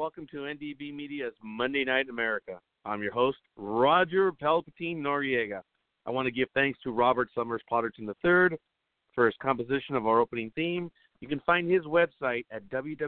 welcome to NDB Media's Monday Night America. I'm your host, Roger Palpatine Noriega. I want to give thanks to Robert Summers Potterton III for his composition of our opening theme. You can find his website at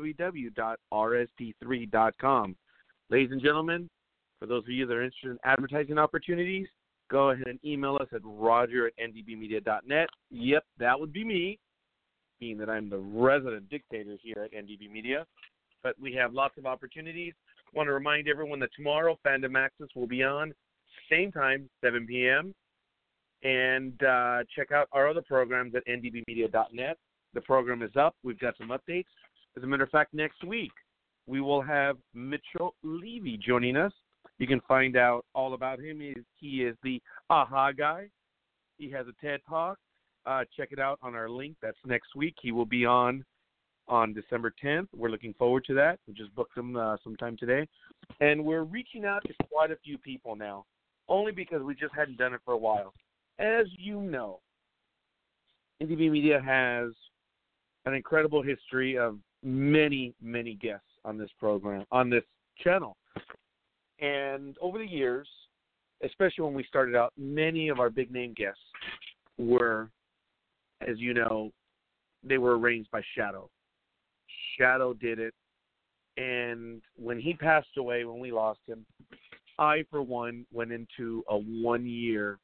www.rst3.com. Ladies and gentlemen, for those of you that are interested in advertising opportunities, go ahead and email us at roger@ndbmedia.net. Yep, that would be me, being that I'm the resident dictator here at NDB Media. But we have lots of opportunities. I want to remind everyone that tomorrow, Fandom Access will be on, same time, 7 p.m., and check out our other programs at ndbmedia.net. The program is up. We've got some updates. As a matter of fact, next week, we will have Mitchell Levy joining us. You can find out all about him. He is the AHA guy. He has a TED Talk. Check it out on our link. That's next week. He will be on December 10th. We're looking forward to that. We just booked him sometime today. And we're reaching out to quite a few people now, only because we just hadn't done it for a while. As you know, NDB Media has an incredible history of many, many guests on this program, on this channel. And over the years, especially when we started out, many of our big-name guests were, as you know, they were arranged by Shadow. Shadow did it. And when he passed away, when we lost him, I, for one, went into a one-year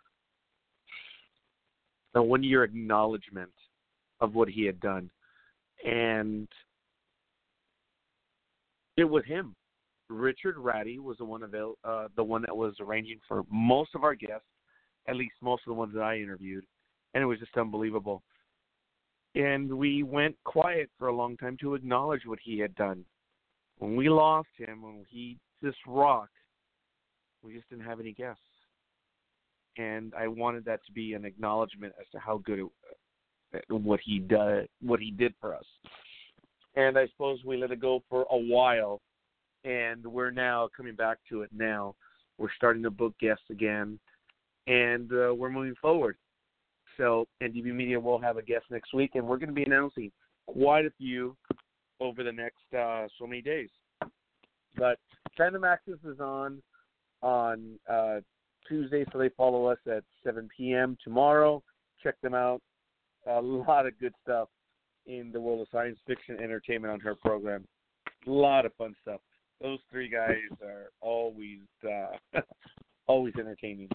acknowledgement of what he had done. And it was him. Richard Ratty was the one that was arranging for most of our guests, at least most of the ones that I interviewed, and it was just unbelievable. And we went quiet for a long time to acknowledge what he had done. When we lost him, when he just rocked, we just didn't have any guests. And I wanted that to be an acknowledgement as to how good what he did for us. And I suppose we let it go for a while, and we're now coming back to it now. We're starting to book guests again, and we're moving forward. So NDB Media will have a guest next week, and we're going to be announcing quite a few over the next so many days. But Fandom Access is on Tuesday, so they follow us at 7 p.m. tomorrow. Check them out. A lot of good stuff in the world of science fiction entertainment on her program. A lot of fun stuff. Those three guys are always always entertaining.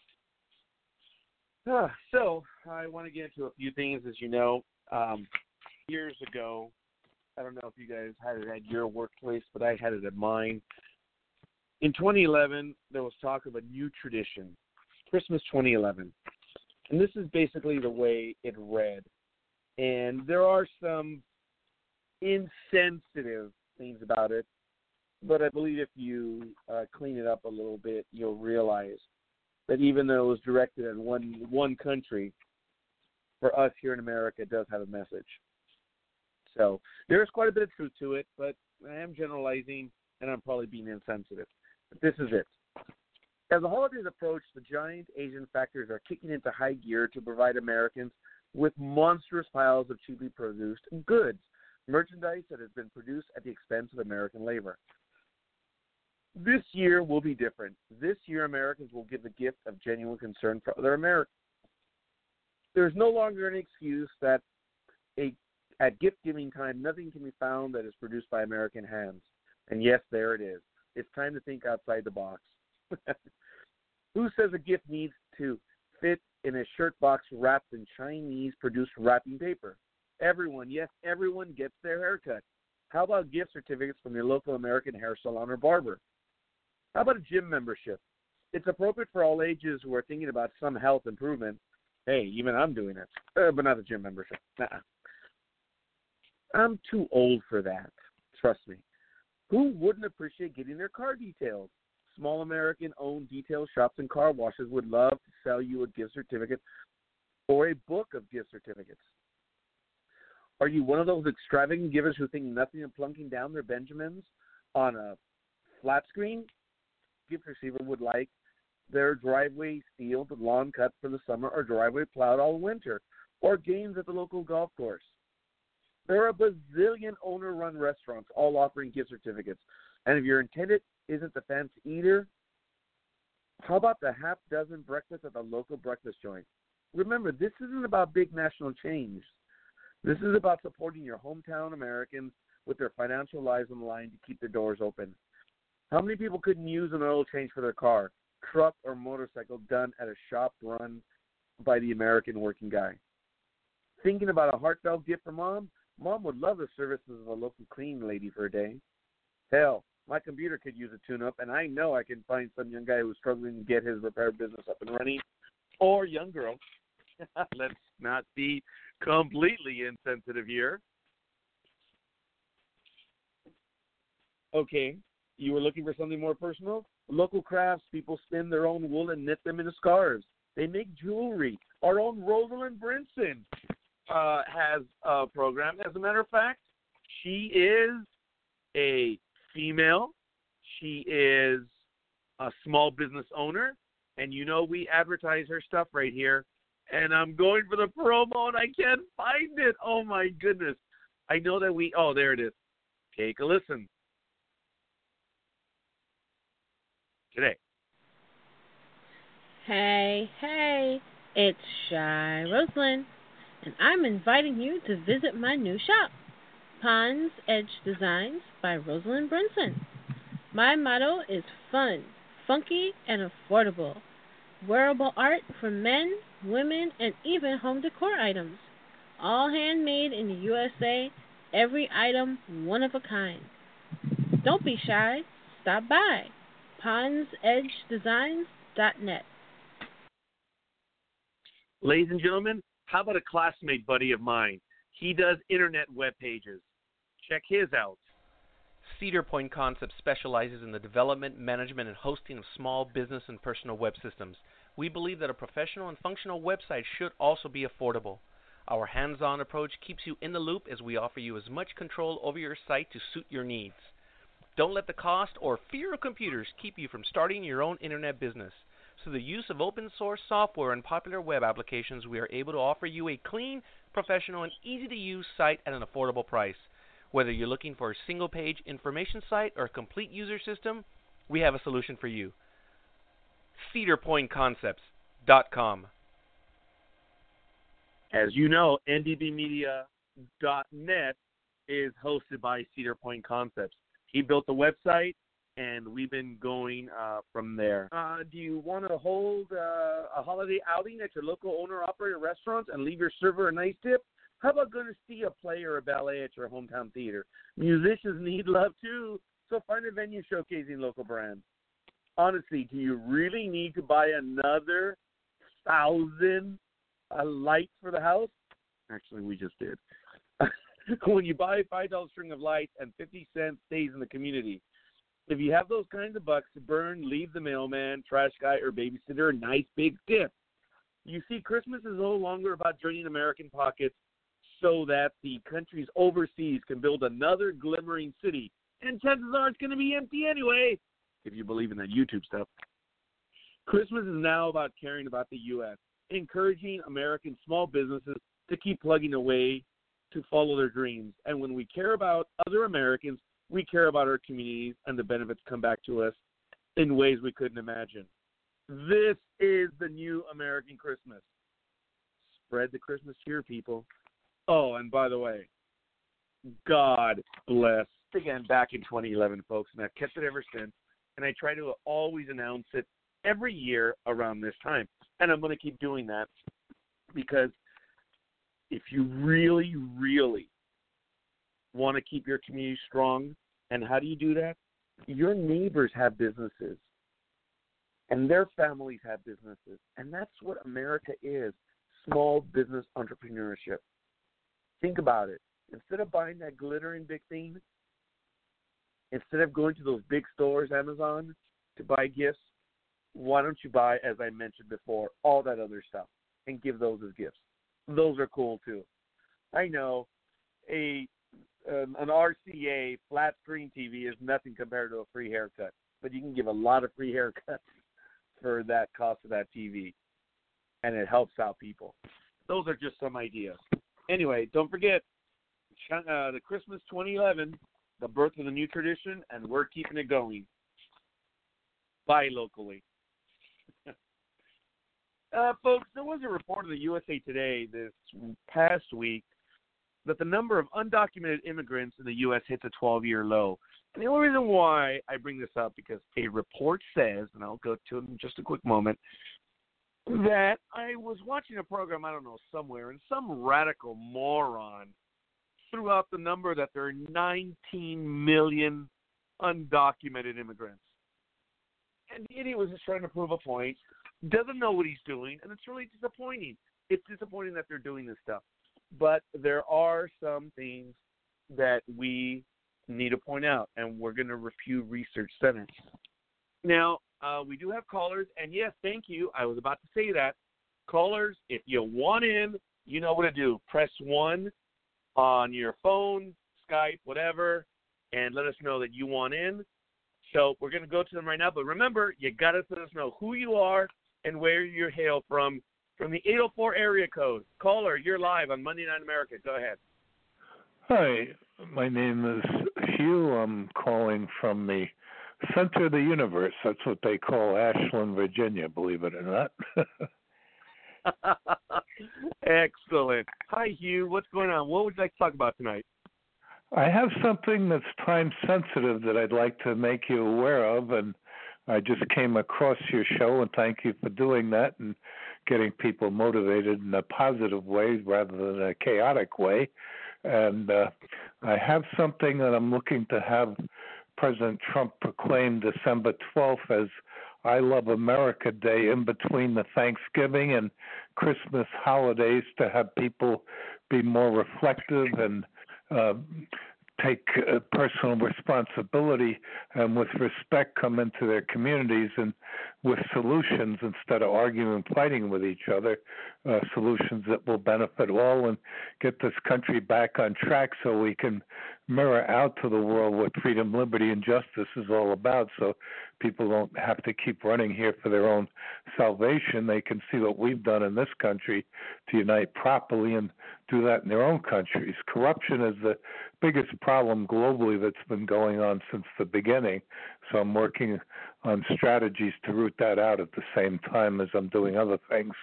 So I want to get into a few things. As you know, years ago, I don't know if you guys had it at your workplace, but I had it at mine. In 2011, there was talk of a new tradition, Christmas 2011. And this is basically the way it read. And there are some insensitive things about it, but I believe if you clean it up a little bit, you'll realize that even though it was directed at one country, for us here in America, it does have a message. So there's quite a bit of truth to it, but I am generalizing, and I'm probably being insensitive. But this is it. As the holidays approach, the giant Asian factories are kicking into high gear to provide Americans with monstrous piles of cheaply produced goods, merchandise that has been produced at the expense of American labor. This year will be different. This year, Americans will give the gift of genuine concern for other Americans. There's no longer an excuse that at gift-giving time, nothing can be found that is produced by American hands. And yes, there it is. It's time to think outside the box. Who says a gift needs to fit in a shirt box wrapped in Chinese-produced wrapping paper? Everyone, yes, everyone gets their haircut. How about gift certificates from your local American hair salon or barber? How about a gym membership? It's appropriate for all ages who are thinking about some health improvement. Hey, even I'm doing it, but not a gym membership. Nuh-uh. I'm too old for that, trust me. Who wouldn't appreciate getting their car detailed? Small American-owned detail shops and car washes would love to sell you a gift certificate or a book of gift certificates. Are you one of those extravagant givers who think nothing of plunking down their Benjamins on a flat screen? Gift receiver would like their driveway sealed, lawn cut for the summer, or driveway plowed all winter, or games at the local golf course. There are a bazillion owner-run restaurants all offering gift certificates. And if your intended isn't the fancy eater, how about the half dozen breakfasts at the local breakfast joint? Remember, this isn't about big national chains. This is about supporting your hometown Americans with their financial lives on the line to keep their doors open. How many people couldn't use an oil change for their car, truck, or motorcycle done at a shop run by the American working guy? Thinking about a heartfelt gift for Mom? Mom would love the services of a local cleaning lady for a day. Hell, my computer could use a tune-up, and I know I can find some young guy who's struggling to get his repair business up and running, or young girl. Let's not be completely insensitive here. Okay, you were looking for something more personal? Local crafts people spin their own wool and knit them into scarves. They make jewelry. Our own Rosalind Brinson has a program. As a matter of fact, she is a female. She is a small business owner. And you know we advertise her stuff right here. And I'm going for the promo, and I can't find it. Oh, my goodness. I know that oh, there it is. Take a listen. Today. Hey, it's Shy Rosalind, and I'm inviting you to visit my new shop, Pond's Edge Designs by Rosalind Brinson. My motto is fun, funky, and affordable. Wearable art for men, women, and even home decor items. All handmade in the USA, every item one of a kind. Don't be shy. Stop by pondsedgedesigns.net. Ladies and gentlemen, how about a classmate buddy of mine? He does internet web pages. Check his out. Cedar Point Concepts specializes in the development, management, and hosting of small business and personal web systems. We believe that a professional and functional website should also be affordable. Our hands-on approach keeps you in the loop as we offer you as much control over your site to suit your needs. Don't let the cost or fear of computers keep you from starting your own internet business. Through the use of open source software and popular web applications, we are able to offer you a clean, professional, and easy-to-use site at an affordable price. Whether you're looking for a single-page information site or a complete user system, we have a solution for you. CedarPointConcepts.com. As you know, ndbmedia.net is hosted by Cedar Point Concepts. He built the website, and we've been going from there. Do you want to hold a holiday outing at your local owner-operator restaurants and leave your server a nice tip? How about going to see a play or a ballet at your hometown theater? Musicians need love, too, so find a venue showcasing local brands. Honestly, do you really need to buy another 1,000 lights for the house? Actually, we just did. When you buy a $5 string of lights and 50 cents stays in the community, if you have those kinds of bucks to burn, leave the mailman, trash guy, or babysitter a nice big tip. You see, Christmas is no longer about draining American pockets so that the countries overseas can build another glimmering city. And chances are it's going to be empty anyway, if you believe in that YouTube stuff. Christmas is now about caring about the U.S., encouraging American small businesses to keep plugging away to follow their dreams. And when we care about other Americans, we care about our communities, and the benefits come back to us in ways we couldn't imagine. This is the new American Christmas. Spread the Christmas cheer, people. Oh, and by the way, God bless. Again, back in 2011, folks, and I've kept it ever since. And I try to always announce it every year around this time. And I'm going to keep doing that because if you really, really want to keep your community strong, and how do you do that? Your neighbors have businesses, and their families have businesses. And that's what America is, small business entrepreneurship. Think about it. Instead of buying that glittering big thing, instead of going to those big stores, Amazon, to buy gifts, why don't you buy, as I mentioned before, all that other stuff and give those as gifts? Those are cool, too. I know an RCA flat screen TV is nothing compared to a free haircut, but you can give a lot of free haircuts for that cost of that TV, and it helps out people. Those are just some ideas. Anyway, don't forget, The Christmas 2011, the birth of the new tradition, and we're keeping it going. Buy locally. Folks, there was a report in the USA Today this past week that the number of undocumented immigrants in the U.S. hits a 12-year low. And the only reason why I bring this up because a report says, and I'll go to it in just a quick moment, that I was watching a program, I don't know, somewhere, and some radical moron threw out the number that there are 19 million undocumented immigrants. And the idiot was just trying to prove a point, doesn't know what he's doing, and it's really disappointing. It's disappointing that they're doing this stuff. But there are some things that we need to point out, and we're going to review Research Center. Now, we do have callers, and yes, thank you. I was about to say that. Callers, if you want in, you know what to do. Press 1 on your phone, Skype, whatever, and let us know that you want in. So we're going to go to them right now. But remember, you got to let us know who you are and where you hail from the 804 area code. Caller, you're live on Monday Night America. Go ahead. Hi, my name is Hugh. I'm calling from the center of the universe. That's what they call Ashland, Virginia, believe it or not. Excellent. Hi, Hugh. What's going on? What would you like to talk about tonight? I have something that's time sensitive that I'd like to make you aware of, and I just came across your show, and thank you for doing that and getting people motivated in a positive way rather than a chaotic way. And I have something that I'm looking to have President Trump proclaim December 12th as I Love America Day in between the Thanksgiving and Christmas holidays to have people be more reflective and take personal responsibility and with respect come into their communities and with solutions instead of arguing and fighting with each other, solutions that will benefit all and get this country back on track so we can mirror out to the world what freedom, liberty, and justice is all about, so people don't have to keep running here for their own salvation. They can see what we've done in this country to unite properly and do that in their own countries. Corruption is the biggest problem globally that's been going on since the beginning, so I'm working on strategies to root that out at the same time as I'm doing other things.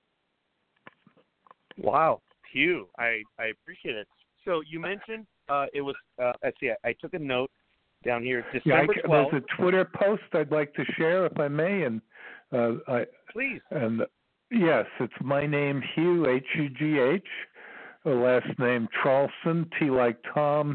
Wow, Hugh, I appreciate it. So you mentioned it was, let's see, I took a note down here, December 12th. There's a Twitter post I'd like to share, if I may. And please. And yes, it's my name, Hugh, H-U-G-H, last name Traulsen, T like Tom,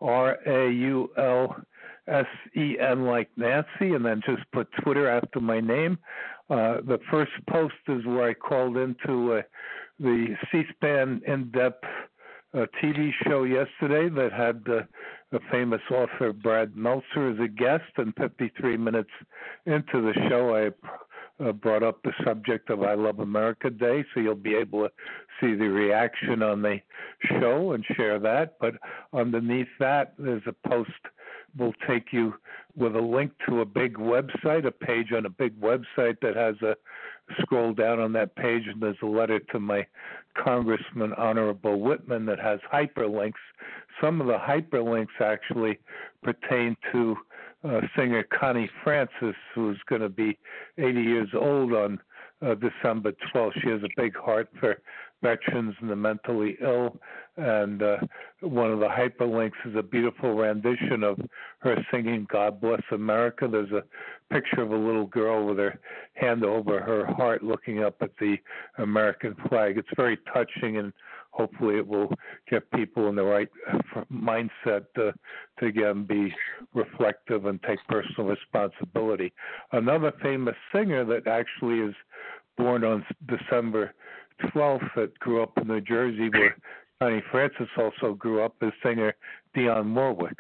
R-A-U-L-S-E-N like Nancy, and then just put Twitter after my name. The first post is where I called into the C-SPAN in-depth TV show yesterday that had the famous author Brad Meltzer as a guest, and 53 minutes into the show I brought up the subject of I Love America Day, so you'll be able to see the reaction on the show and share that. But underneath that, there's a post will take you with a link to a big website, a page on a big website that has a scroll down on that page, and there's a letter to my Congressman Honorable Whitman that has hyperlinks. Some of the hyperlinks actually pertain to singer Connie Francis, who's going to be 80 years old on December 12th. She has a big heart for veterans and the mentally ill, and one of the hyperlinks is a beautiful rendition of her singing God Bless America. There's a picture of a little girl with her hand over her heart looking up at the American flag. It's very touching, and hopefully it will get people in the right mindset to again be reflective and take personal responsibility. Another famous singer that actually is born on December 12th that grew up in New Jersey, where Connie Francis also grew up, is singer Dionne Warwick.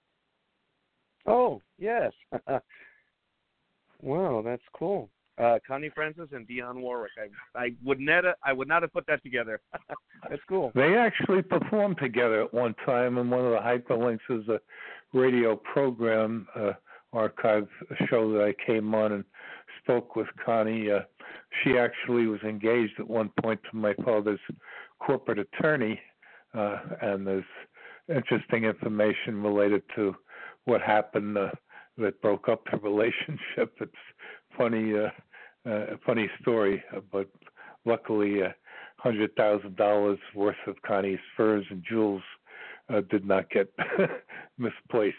Oh, yes. Wow, that's cool. Connie Francis and Dionne Warwick. I would not have put that together. That's cool. They actually performed together at one time, and one of the hyperlinks is a radio program, archive show that I came on and spoke with Connie. She actually was engaged at one point to my father's corporate attorney, and there's interesting information related to what happened that broke up the relationship. It's funny, a funny story, but luckily, $100,000 worth of Connie's furs and jewels did not get misplaced.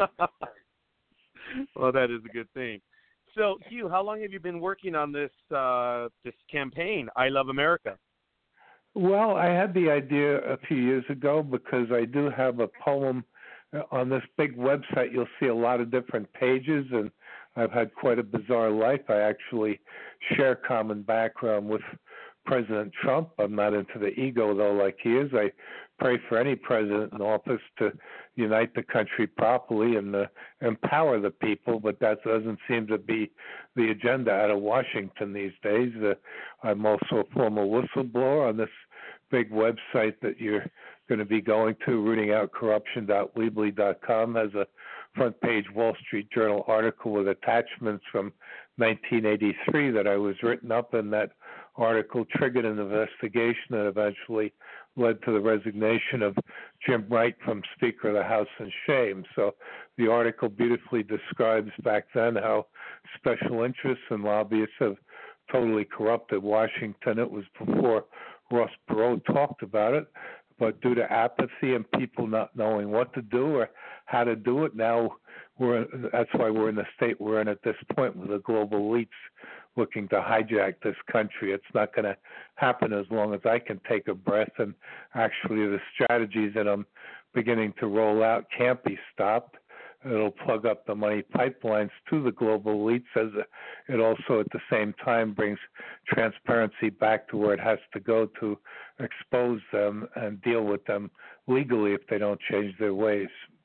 Well, that is a good thing. So, Hugh, how long have you been working on this this campaign, I Love America? Well, I had the idea a few years ago because I do have a poem on this big website. You'll see a lot of different pages, and I've had quite a bizarre life. I actually share common background with President Trump. I'm not into the ego, though, like he is. I pray for any president in office to unite the country properly and empower the people, but that doesn't seem to be the agenda out of Washington these days. I'm also a former whistleblower on this big website that you're going to be going to, rootingoutcorruption.weebly.com, has a front page Wall Street Journal article with attachments from 1983 that I was written up in. That article triggered an investigation that eventually led to the resignation of Jim Wright from Speaker of the House in shame. So the article beautifully describes back then how special interests and lobbyists have totally corrupted Washington. It was before Ross Perot talked about it, but due to apathy and people not knowing what to do or how to do it, now that's why we're in the state we're in at this point with the global elites looking to hijack this country. It's not going to happen as long as I can take a breath, and actually the strategies that I'm beginning to roll out can't be stopped. It'll plug up the money pipelines to the global elites, as it also at the same time brings transparency back to where it has to go to expose them and deal with them legally if they don't change their ways.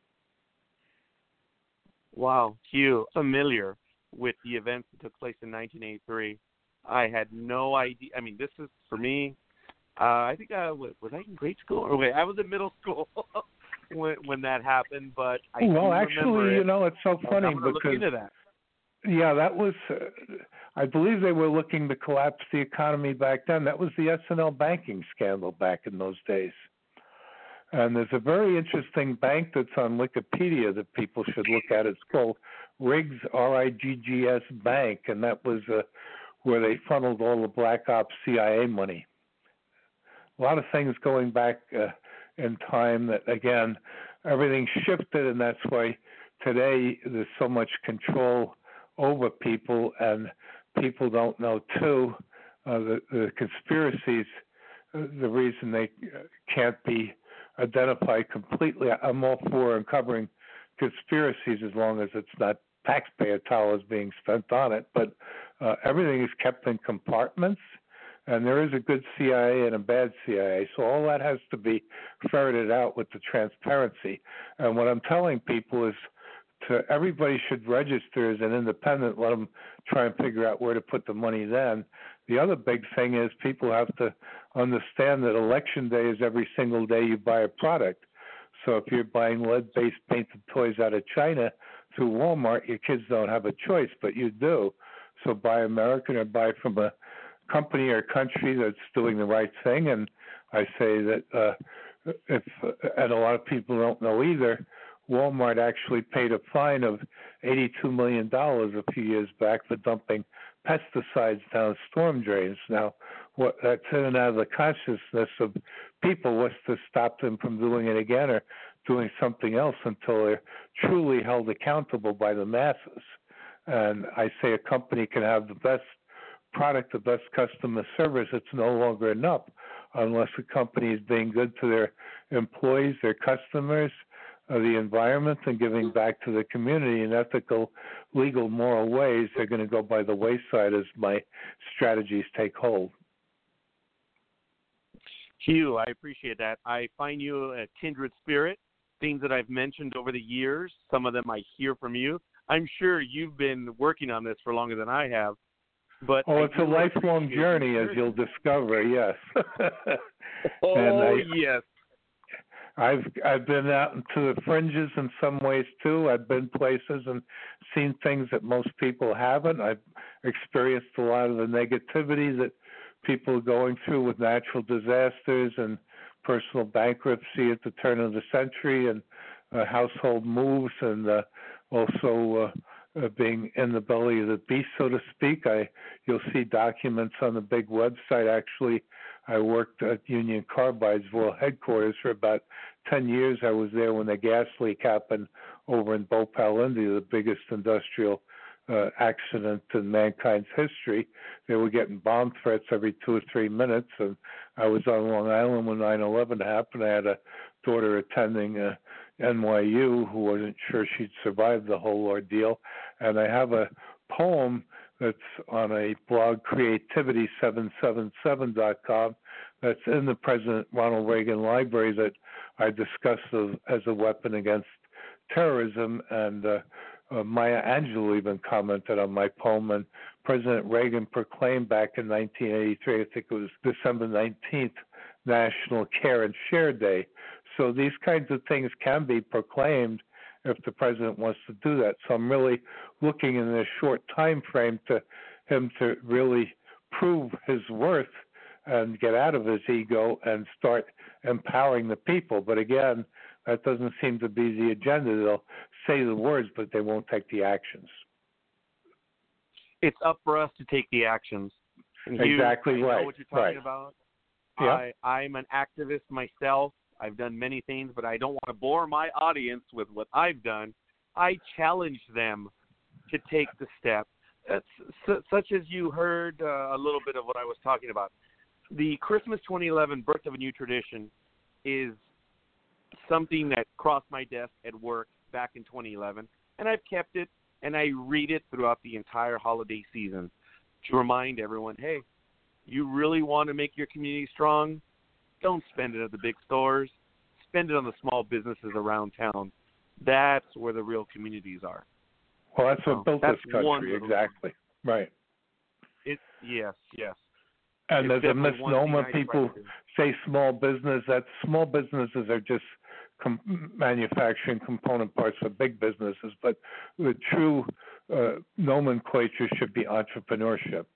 Wow, Hugh, familiar with the events that took place in 1983. I had no idea. I mean, this is, for me, I think was I in grade school? Or wait, I was in middle school when that happened, but I actually, it's so funny I'm because look into that. Yeah, that was, I believe they were looking to collapse the economy back then. That was the S&L banking scandal back in those days. And there's a very interesting bank that's on Wikipedia that people should look at. It's called Riggs, R-I-G-G-S Bank, and that was where they funneled all the Black Ops CIA money. A lot of things going back in time that, again, everything shifted, and that's why today there's so much control over people, and people don't know, too, the conspiracies, the reason they can't be identified completely. I'm all for uncovering conspiracies as long as it's not taxpayer dollars being spent on it, but everything is kept in compartments, and there is a good CIA and a bad CIA, so all that has to be ferreted out with the transparency. And what I'm telling people is everybody should register as an independent, let them try and figure out where to put the money then. The other big thing is people have to understand that election day is every single day you buy a product. So if you're buying lead-based painted toys out of China through Walmart, your kids don't have a choice, but you do. So buy American or buy from a company or country that's doing the right thing. And I say that and a lot of people don't know either, Walmart actually paid a fine of $82 million a few years back for dumping pesticides down storm drains. Now, that's in and out of the consciousness of people. What's to stop them from doing it again or doing something else until they're truly held accountable by the masses? And I say a company can have the best product, the best customer service. It's no longer enough unless the company is being good to their employees, their customers, the environment, and giving back to the community in ethical, legal, moral ways. They're going to go by the wayside as my strategies take hold. Hugh, I appreciate that. I find you a kindred spirit. Things that I've mentioned over the years, some of them I hear from you. I'm sure you've been working on this for longer than I have. But it's a lifelong journey, as you'll discover, yes. Yes. I've been out into the fringes in some ways too. I've been places and seen things that most people haven't. I've experienced a lot of the negativity that people are going through with natural disasters and personal bankruptcy at the turn of the century and household moves, and also being in the belly of the beast, so to speak. You'll see documents on the big website. Actually, I worked at Union Carbide's world headquarters for about 10 years. I was there when the gas leak happened over in Bhopal, India, the biggest industrial accident in mankind's history. They were getting bomb threats every 2 or 3 minutes, and I was on Long Island when 9/11 happened. I had a daughter attending NYU who wasn't sure she'd survive the whole ordeal, and I have a poem that's on a blog, creativity777.com, that's in the President Ronald Reagan Library that I discuss as a weapon against terrorism, and Maya Angelou even commented on my poem, and President Reagan proclaimed back in 1983, I think it was December 19th, National Care and Share Day. So these kinds of things can be proclaimed if the president wants to do that. So I'm really looking in this short time frame to him to really prove his worth and get out of his ego and start empowering the people. But again, that doesn't seem to be the agenda. They'll say the words, but they won't take the actions. It's up for us to take the actions. And exactly you right. know what you're talking about? Yeah. I'm an activist myself. I've done many things, but I don't want to bore my audience with what I've done. I challenge them to take the step, such as you heard a little bit of what I was talking about. The Christmas 2011 Birth of a New Tradition is something that crossed my desk at work back in 2011, and I've kept it, and I read it throughout the entire holiday season to remind everyone, hey, you really want to make your community strong? Don't spend it at the big stores. Spend it on the small businesses around town. That's where the real communities are. Well, that's what built this country, exactly. Right. Yes. And there's a misnomer. People say small business. That small businesses are just manufacturing component parts for big businesses. But the true nomenclature should be entrepreneurship.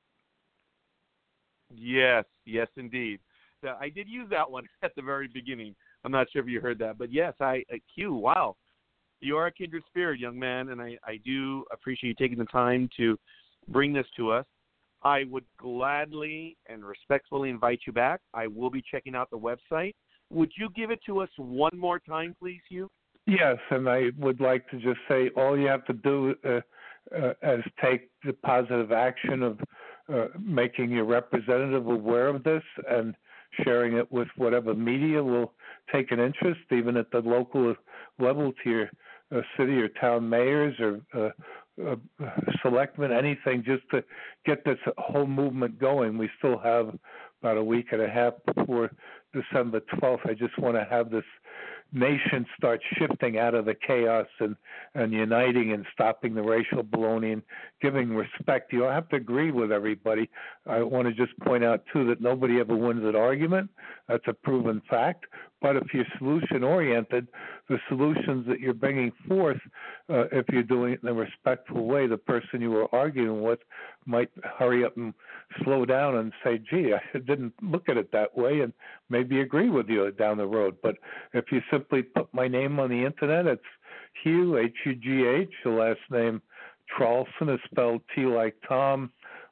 Yes, indeed. I did use that one at the very beginning. I'm not sure if you heard that. But yes, Q, wow. You are a kindred spirit, young man, and I do appreciate you taking the time to bring this to us. I would gladly and respectfully invite you back. I will be checking out the website. Would you give it to us one more time, please, Hugh? Yes, and I would like to just say all you have to do is take the positive action of making your representative aware of this and sharing it with whatever media will take an interest, even at the local level to your city or town mayors or selectmen, anything, just to get this whole movement going. We still have about a week and a half before December 12th. I just want to have this nation start shifting out of the chaos and uniting and stopping the racial baloney and giving respect. You don't have to agree with everybody. I want to just point out, too, that nobody ever wins an argument. That's a proven fact. But if you're solution-oriented, the solutions that you're bringing forth, if you're doing it in a respectful way, the person you were arguing with might hurry up and slow down and say, gee, I didn't look at it that way, and maybe agree with you down the road. But if you simply put my name on the Internet, it's Hugh, H-U-G-H, the last name Traulsen is spelled T like Tom,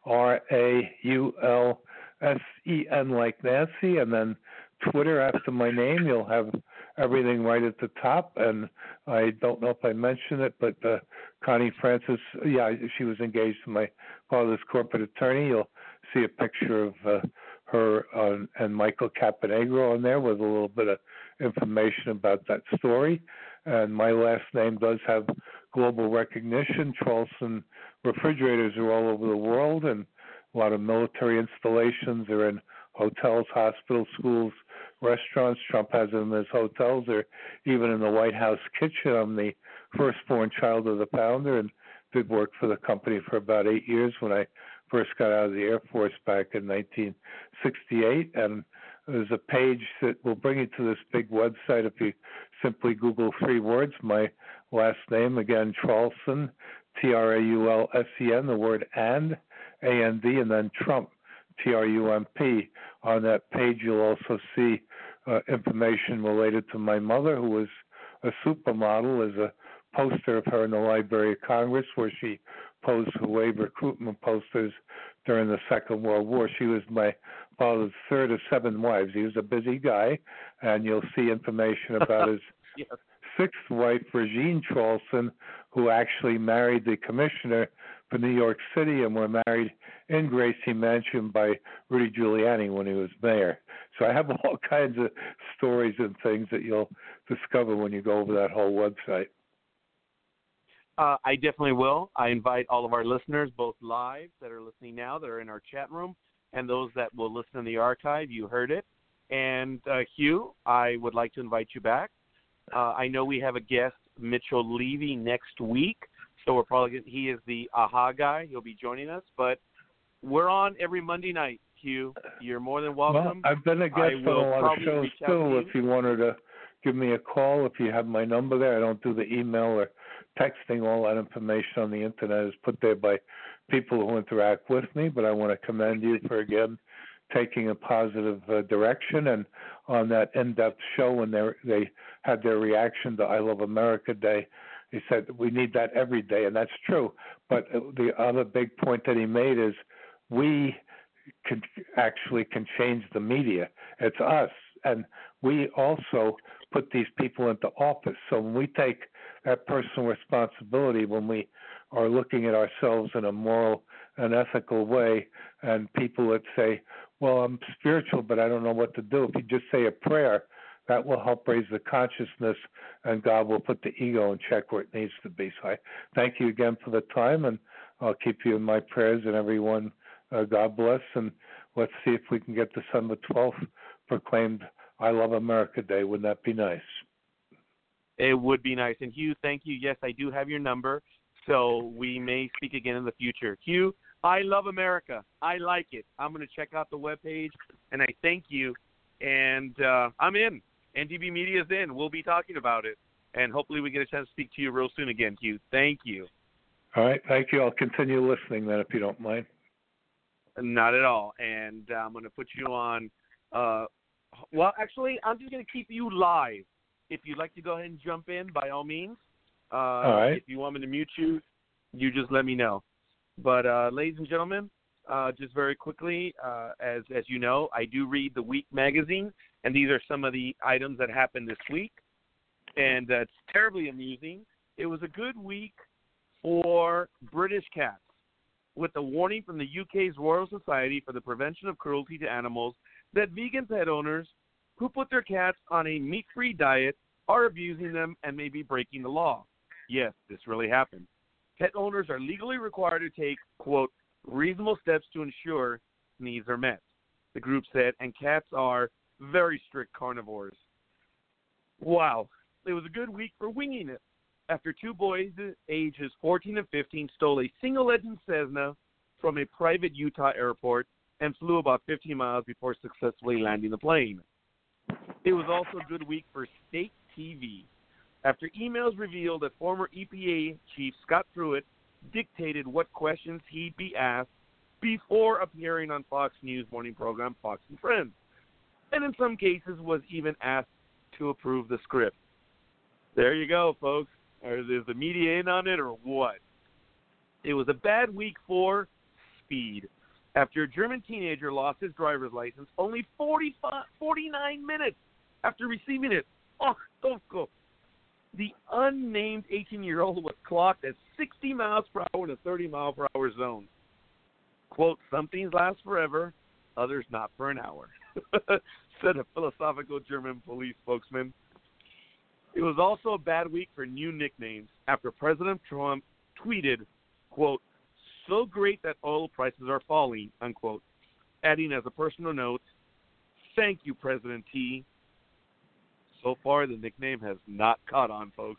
R-A-U-L-S-E-N like Nancy, and then Twitter after my name. You'll have everything right at the top. And I don't know if I mentioned it, but Connie Francis, she was engaged to my father's corporate attorney. You'll see a picture of her and Michael Caponegro on there with a little bit of information about that story. And my last name does have global recognition. Traulsen refrigerators are all over the world, and a lot of military installations are in hotels, hospitals, schools, restaurants. Trump has them in his hotels, or even in the White House kitchen. I'm the firstborn child of the founder and did work for the company for about 8 years when I first got out of the Air Force back in 1968. And there's a page that will bring you to this big website if you simply Google 3 words, my last name, again, Traulsen, T-R-A-U-L-S-E-N, the word and, A-N-D, and then Trump, Trump. On that page, you'll also see information related to my mother, who was a supermodel. There's a poster of her in the Library of Congress where she posed for wave recruitment posters during the Second World War. She was my father's third of 7 wives. He was a busy guy, and you'll see information about his Yes. sixth wife, Regine Charlson, who actually married the commissioner for New York City and were married in Gracie Mansion by Rudy Giuliani when he was mayor. So I have all kinds of stories and things that you'll discover when you go over that whole website. I definitely will. I invite all of our listeners, both live that are listening now, that are in our chat room, and those that will listen in the archive. You heard it. And Hugh, I would like to invite you back. I know we have a guest, Mitchell Levy, next week. So we're probably he is the AHA guy. He'll be joining us. But we're on every Monday night, Hugh. You're more than welcome. Well, I've been a guest on a lot of shows too. If you wanted to give me a call, if you have my number there, I don't do the email or texting. All that information on the internet is put there by people who interact with me. But I want to commend you for, again, taking a positive direction. And on that in-depth show when they had their reaction to I Love America Day, he said we need that every day, and that's true. But the other big point that he made is we can change the media. It's us, and we also put these people into office. So when we take that personal responsibility, when we are looking at ourselves in a moral and ethical way, and people that say, well, I'm spiritual, but I don't know what to do. If you just say a prayer, that will help raise the consciousness, and God will put the ego in check where it needs to be. So I thank you again for the time, and I'll keep you in my prayers, and everyone, God bless, and let's see if we can get December 12th proclaimed I Love America Day. Wouldn't that be nice? It would be nice. And Hugh, thank you. Yes, I do have your number, so we may speak again in the future. Hugh, I love America. I like it. I'm going to check out the webpage, and I thank you. And I'm in. NDB Media is in. We'll be talking about it. And hopefully we get a chance to speak to you real soon again, Hugh. Thank you. All right. Thank you. I'll continue listening then if you don't mind. Not at all. And I'm going to put you on well, actually, I'm just going to keep you live. If you'd like to go ahead and jump in, by all means. All right. If you want me to mute you, you just let me know. But, ladies and gentlemen, just very quickly, as you know, I do read the Week magazine, and these are some of the items that happened this week. And it's terribly amusing. It was a good week for British cats, with a warning from the UK's Royal Society for the Prevention of Cruelty to Animals that vegan pet owners who put their cats on a meat-free diet are abusing them and may be breaking the law. Yes, this really happened. Pet owners are legally required to take, quote, reasonable steps to ensure needs are met, the group said, and cats are very strict carnivores. Wow. It was a good week for winging it. After 2 boys ages 14 and 15 stole a single-engine Cessna from a private Utah airport and flew about 15 miles before successfully landing the plane. It was also a good week for state TV. After emails revealed that former EPA Chief Scott Pruitt dictated what questions he'd be asked before appearing on Fox News morning program Fox and Friends, and in some cases was even asked to approve the script. There you go, folks. Is the media in on it or what? It was a bad week for speed. After a German teenager lost his driver's license only 49 minutes after receiving it. Oh, don't go. The unnamed 18-year-old was clocked at 60 miles per hour in a 30-mile-per-hour zone. Quote, some things last forever, others not for an hour, said a philosophical German police spokesman. It was also a bad week for new nicknames after President Trump tweeted, quote, so great that oil prices are falling, unquote, adding as a personal note, thank you, President T. So far, the nickname has not caught on, folks.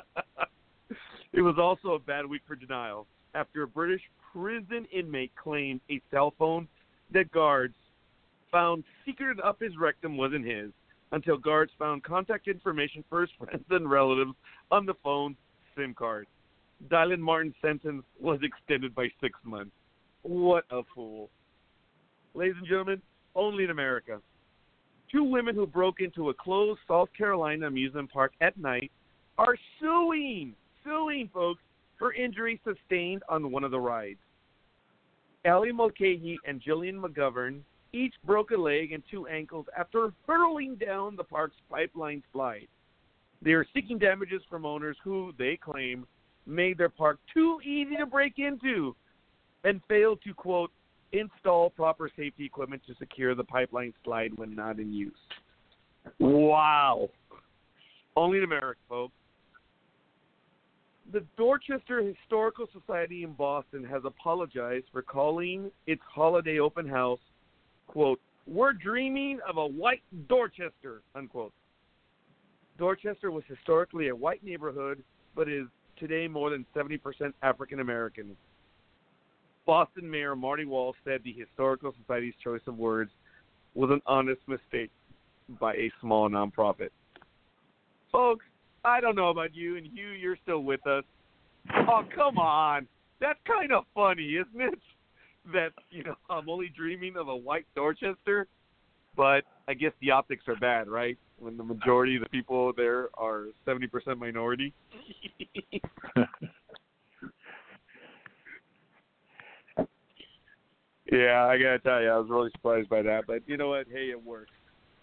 It was also a bad week for denial after a British prison inmate claimed a cell phone that guards found secreted up his rectum wasn't his until guards found contact information for his friends and relatives on the phone's SIM card. Dylan Martin's sentence was extended by 6 months. What a fool. Ladies and gentlemen, only in America. 2 women who broke into a closed South Carolina amusement park at night are suing, folks, for injuries sustained on one of the rides. Allie Mulcahy and Jillian McGovern each broke a leg and 2 ankles after hurtling down the park's pipeline slide. They are seeking damages from owners who, they claim, made their park too easy to break into and failed to, quote, install proper safety equipment to secure the pipeline slide when not in use. Wow. Only in America, folks. The Dorchester Historical Society in Boston has apologized for calling its holiday open house, quote, "We're dreaming of a white Dorchester," unquote. Dorchester was historically a white neighborhood, but is today more than 70% African American. Boston Mayor Marty Walsh said the Historical Society's choice of words was an honest mistake by a small nonprofit. Folks, I don't know about you, and Hugh, you're still with us. Oh, come on. That's kind of funny, isn't it? That, I'm only dreaming of a white Dorchester, but I guess the optics are bad, right? When the majority of the people there are 70% minority. Yeah, I got to tell you, I was really surprised by that. But you know what? Hey, it works.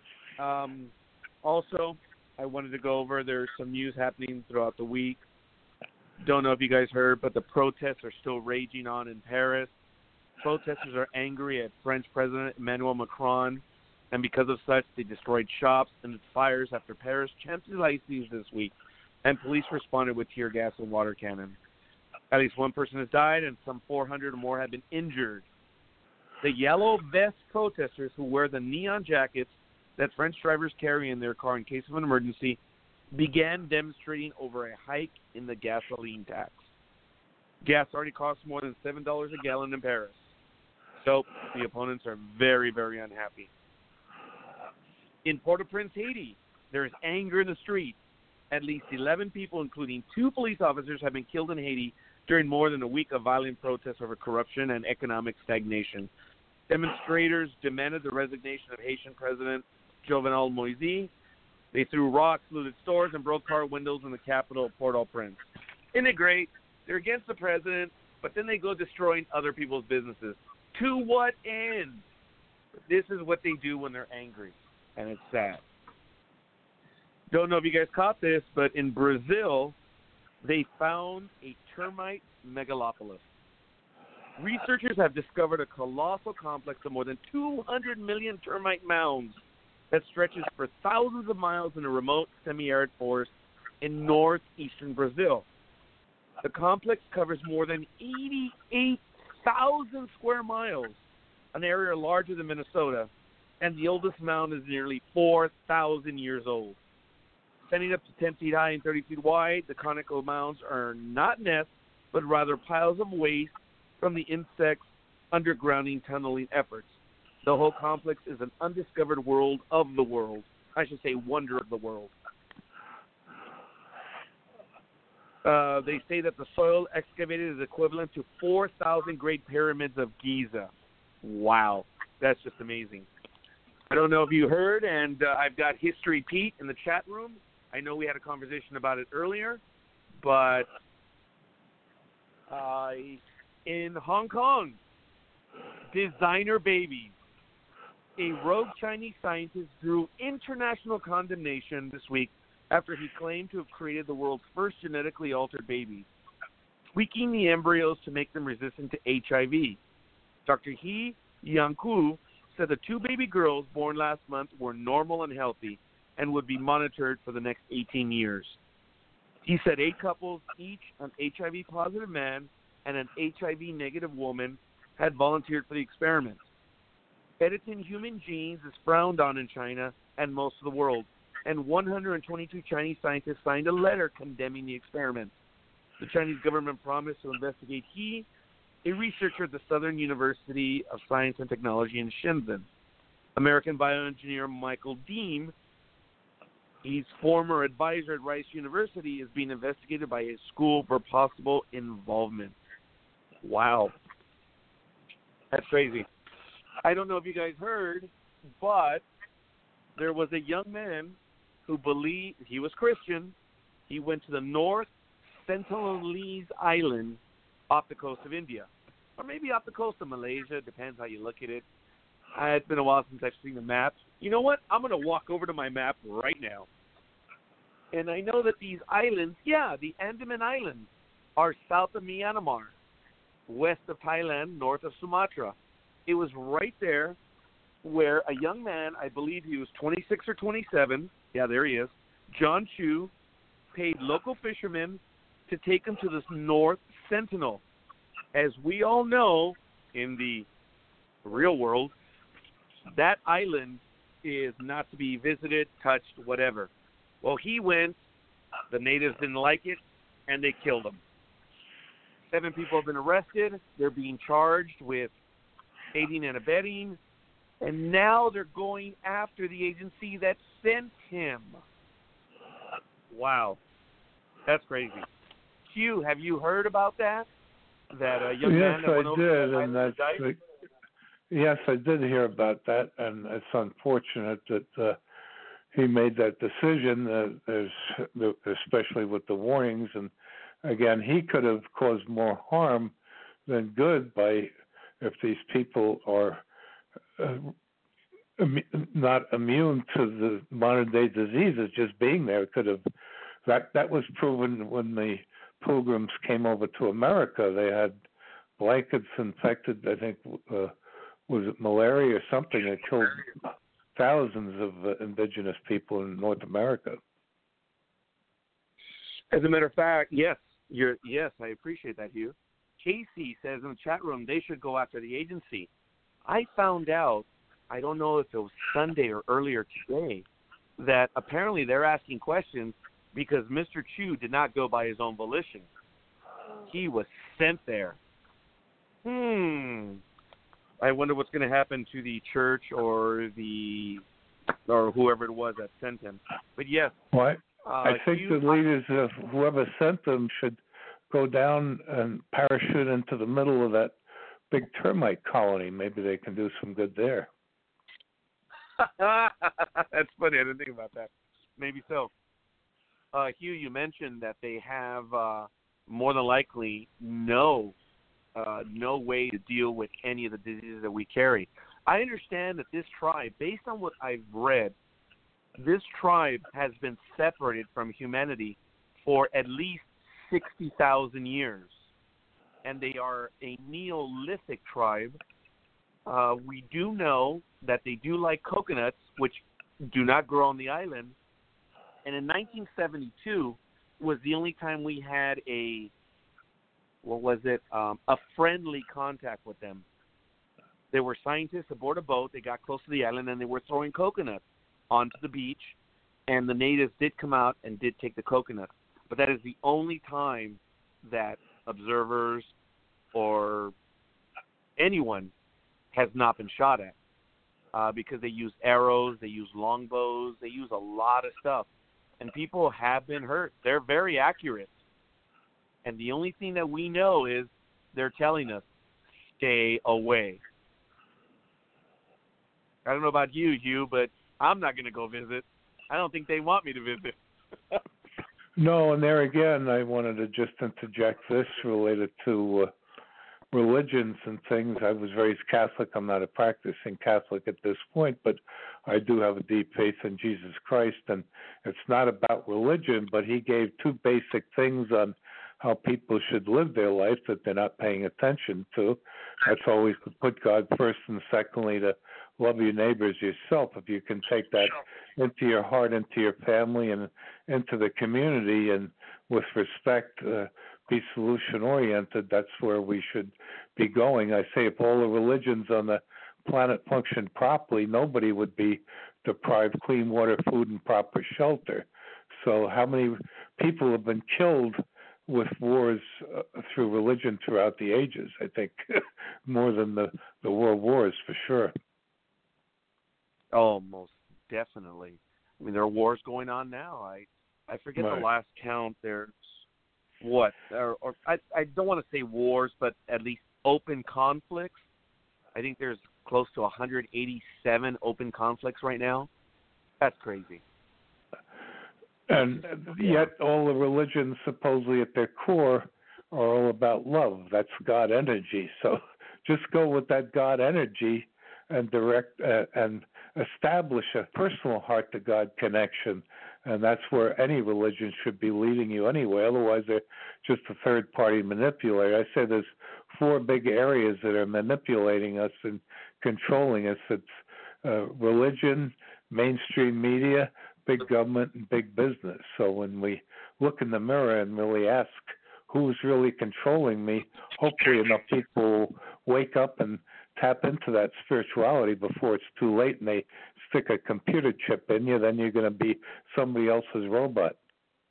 Also, I wanted to go over, there's some news happening throughout the week. Don't know if you guys heard, but the protests are still raging on in Paris. Protesters are angry at French President Emmanuel Macron, and because of such, they destroyed shops and lit fires after Paris Champs-Élysées this week, and police responded with tear gas and water cannon. At least one person has died, and some 400 or more have been injured. The yellow vest protesters who wear the neon jackets that French drivers carry in their car in case of an emergency began demonstrating over a hike in the gasoline tax. Gas already costs more than $7 a gallon in Paris. So the opponents are very, very unhappy. In Port-au-Prince, Haiti, there is anger in the street. At least 11 people, including 2 police officers, have been killed in Haiti during more than a week of violent protests over corruption and economic stagnation. Demonstrators demanded the resignation of Haitian President Jovenel Moïse. They threw rocks, looted stores, and broke car windows in the capital of Port-au-Prince. Isn't it great? They're against the president, but then they go destroying other people's businesses. To what end? This is what they do when they're angry, and it's sad. Don't know if you guys caught this, but in Brazil, they found a termite megalopolis. Researchers have discovered a colossal complex of more than 200 million termite mounds that stretches for thousands of miles in a remote semi-arid forest in northeastern Brazil. The complex covers more than 88,000 square miles, an area larger than Minnesota, and the oldest mound is nearly 4,000 years old. Standing up to 10 feet high and 30 feet wide, the conical mounds are not nests, but rather piles of waste from the insects' undergrounding tunneling efforts. The whole complex is an undiscovered world of the world. I should say wonder of the world. They say that the soil excavated is equivalent to 4,000 Great Pyramids of Giza. Wow. That's just amazing. I don't know if you heard, and I've got History Pete in the chat room. I know we had a conversation about it earlier, but in Hong Kong, designer babies. A rogue Chinese scientist drew international condemnation this week after he claimed to have created the world's first genetically altered babies, tweaking the embryos to make them resistant to HIV. Dr. He Yangku said the 2 baby girls born last month were normal and healthy and would be monitored for the next 18 years. He said 8 couples, each an HIV-positive man and an HIV-negative woman, had volunteered for the experiment. Editing human genes is frowned on in China and most of the world, and 122 Chinese scientists signed a letter condemning the experiment. The Chinese government promised to investigate He, a researcher at the Southern University of Science and Technology in Shenzhen. American bioengineer Michael Deem, he's former advisor at Rice University, is being investigated by his school for possible involvement. Wow. That's crazy. I don't know if you guys heard, but there was a young man who believed he was Christian. He went to the North Sentinelese Island off the coast of India, or maybe off the coast of Malaysia. Depends how you look at it. It's been a while since I've seen the map. You know what? I'm going to walk over to my map right now. And I know that these islands, the Andaman Islands, are south of Myanmar, west of Thailand, north of Sumatra. It was right there where a young man, I believe he was 26 or 27, there he is, John Chu, paid local fishermen to take him to this North Sentinel. As we all know, in the real world, that island is not to be visited, touched, whatever. Well, he went, the natives didn't like it, and they killed him. 7 people have been arrested. They're being charged with aiding and abetting, and now they're going after the agency that sent him. Wow. That's crazy. Hugh, have you heard about that? That a young man that went over to the island and died? Yes, I did hear about that, and it's unfortunate that he made that decision, especially with the warnings. And again, he could have caused more harm than good if these people are not immune to the modern day diseases. Just being there could have that was proven when the Pilgrims came over to America. They had blankets infected, I think. Was it malaria or something that killed thousands of indigenous people in North America? As a matter of fact, yes, I appreciate that, Hugh. Casey says in the chat room they should go after the agency. I found out, I don't know if it was Sunday or earlier today, that apparently they're asking questions because Mr. Chu did not go by his own volition. He was sent there. I wonder what's going to happen to the church or whoever it was that sent him. But yes. Well, I think the leaders of whoever sent them should go down and parachute into the middle of that big termite colony. Maybe they can do some good there. That's funny. I didn't think about that. Maybe so. Hugh, you mentioned that they have more than likely no way to deal with any of the diseases that we carry. I understand that this tribe, based on what I've read, this tribe has been separated from humanity for at least 60,000 years, and they are a Neolithic tribe. We do know that they do like coconuts, which do not grow on the island, and in 1972 was the only time we had a friendly contact with them. There were scientists aboard a boat. They got close to the island, and they were throwing coconuts onto the beach, and the natives did come out and did take the coconuts. But that is the only time that observers or anyone has not been shot at because they use arrows, they use longbows, they use a lot of stuff. And people have been hurt. They're very accurate. And the only thing that we know is they're telling us, stay away. I don't know about you, Hugh, but I'm not going to go visit. I don't think they want me to visit. No, and there again, I wanted to just interject this related to religions and things. I was raised Catholic. I'm not a practicing Catholic at this point, but I do have a deep faith in Jesus Christ. And it's not about religion, but he gave 2 basic things on how people should live their life that they're not paying attention to. That's always to put God first, and secondly, to love your neighbors yourself. If you can take that into your heart, into your family, and into the community, and with respect, be solution-oriented, that's where we should be going. I say if all the religions on the planet functioned properly, nobody would be deprived of clean water, food, and proper shelter. So how many people have been killed with wars through religion throughout the ages? I think more than the world wars, for sure. Oh, most definitely. I mean, there are wars going on now. I forget the last count. There's what? Or I don't want to say wars, but at least open conflicts. I think there's close to 187 open conflicts right now. That's crazy. And yet all the religions supposedly at their core are all about love. That's God energy. So just go with that God energy and direct and establish a personal heart to God connection. And that's where any religion should be leading you anyway. Otherwise, they're just a third-party manipulator. I say there's 4 big areas that are manipulating us and controlling us. It's religion, mainstream media, big government, and big business. So when we look in the mirror and really ask who's really controlling me, hopefully enough people will wake up and tap into that spirituality before it's too late and they stick a computer chip in you, then you're going to be somebody else's robot.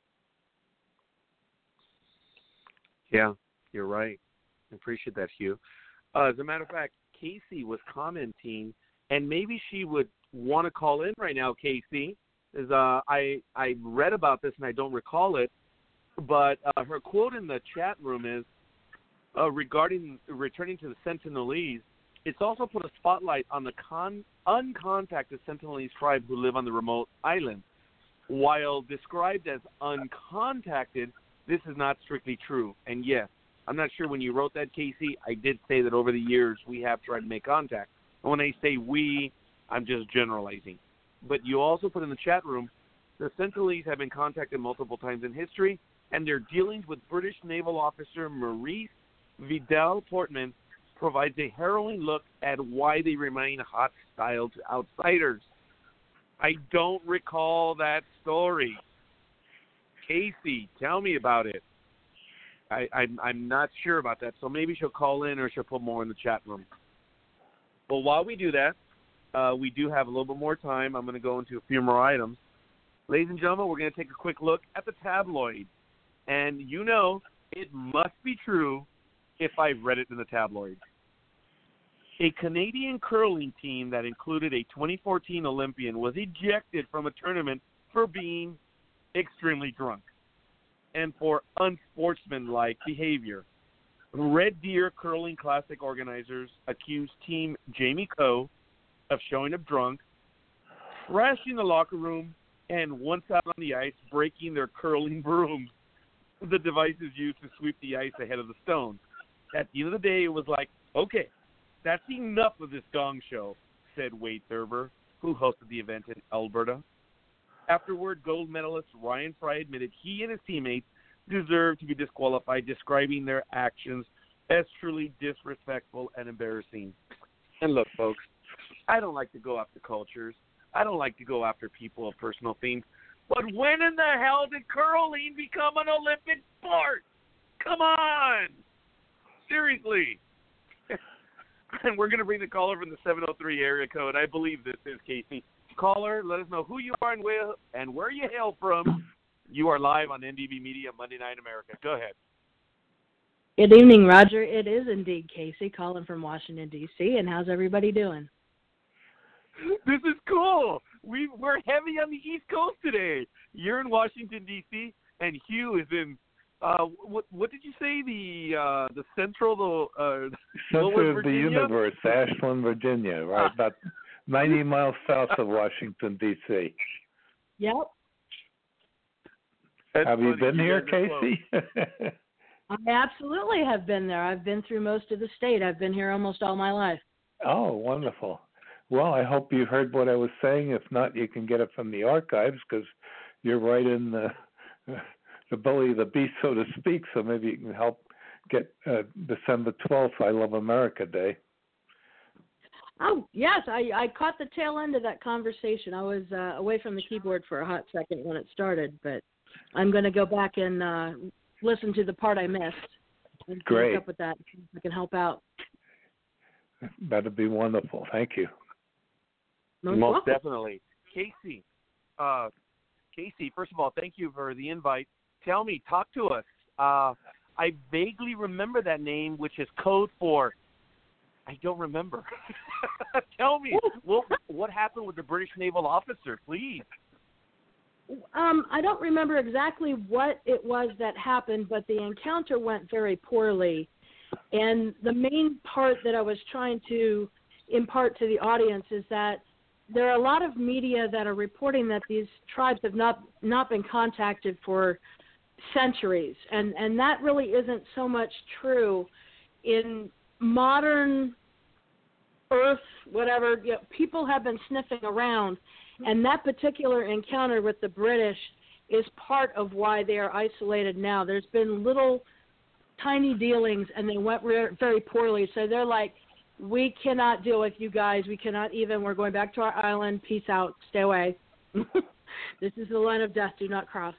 Yeah, you're right. I appreciate that, Hugh. As a matter of fact, Casey was commenting, and maybe she would want to call in right now, Casey. I read about this and I don't recall it, but her quote in the chat room is regarding returning to the Sentinelese. It's also put a spotlight on the uncontacted Sentinelese tribe who live on the remote island. While described as uncontacted, this is not strictly true. And yes, I'm not sure when you wrote that, Casey, I did say that over the years we have tried to make contact. And when I say we, I'm just generalizing. But you also put in the chat room, the Sentinelese have been contacted multiple times in history, and their dealings with British naval officer Maurice Vidal Portman provides a harrowing look at why they remain hostile to outsiders. I don't recall that story. Casey, tell me about it. I'm not sure about that, so maybe she'll call in or she'll put more in the chat room. Well, while we do that, we do have a little bit more time. I'm going to go into a few more items. Ladies and gentlemen, we're going to take a quick look at the tabloids. And you know, it must be true if I've read it in the tabloids. A Canadian curling team that included a 2014 Olympian was ejected from a tournament for being extremely drunk and for unsportsmanlike behavior. Red Deer Curling Classic organizers accused Team Jamie Coe of showing up drunk, trashing the locker room, and once out on the ice, breaking their curling brooms, the devices used to sweep the ice ahead of the stones. At the end of the day, it was like, okay, that's enough of this gong show, said Wade Thurber, who hosted the event in Alberta. Afterward, gold medalist Ryan Fry admitted he and his teammates deserved to be disqualified, describing their actions as truly disrespectful and embarrassing. And look, folks, I don't like to go after cultures. I don't like to go after people of personal themes. But when in the hell did curling become an Olympic sport? Come on! Seriously. And we're going to bring the caller from the 703 area code. I believe this is Casey. Caller, let us know who you are and where you hail from. You are live on NDB Media, Monday Night America. Go ahead. Good evening, Roger. It is indeed Casey calling from Washington, D.C. And how's everybody doing? This is cool. We're heavy on the East Coast today. You're in Washington, D.C., and Hugh is in, what did you say, the central, center of the universe, Ashland, Virginia, right about 90 miles south of Washington, D.C. Yep. Have you been here, Casey? I absolutely have been there. I've been through most of the state. I've been here almost all my life. Oh, wonderful. Well, I hope you heard what I was saying. If not, you can get it from the archives because you're right in the belly of the beast, so to speak. So maybe you can help get December 12th, I Love America Day. Oh, yes. I caught the tail end of that conversation. I was away from the keyboard for a hot second when it started, but I'm going to go back and listen to the part I missed. And Great. Up with that. I can help out. That'd be wonderful. Thank you. Most definitely. Casey, first of all, thank you for the invite. Tell me, talk to us. I vaguely remember that name, which is code for, I don't remember. Tell me, what happened with the British naval officer, please? I don't remember exactly what it was that happened, but the encounter went very poorly. And the main part that I was trying to impart to the audience is that there are a lot of media that are reporting that these tribes have not been contacted for centuries, and that really isn't so much true. In modern Earth, whatever, people have been sniffing around, and that particular encounter with the British is part of why they are isolated now. There's been little tiny dealings, and they went very poorly, so they're like, we cannot deal with you guys. We cannot even. We're going back to our island. Peace out. Stay away. This is the line of death. Do not cross.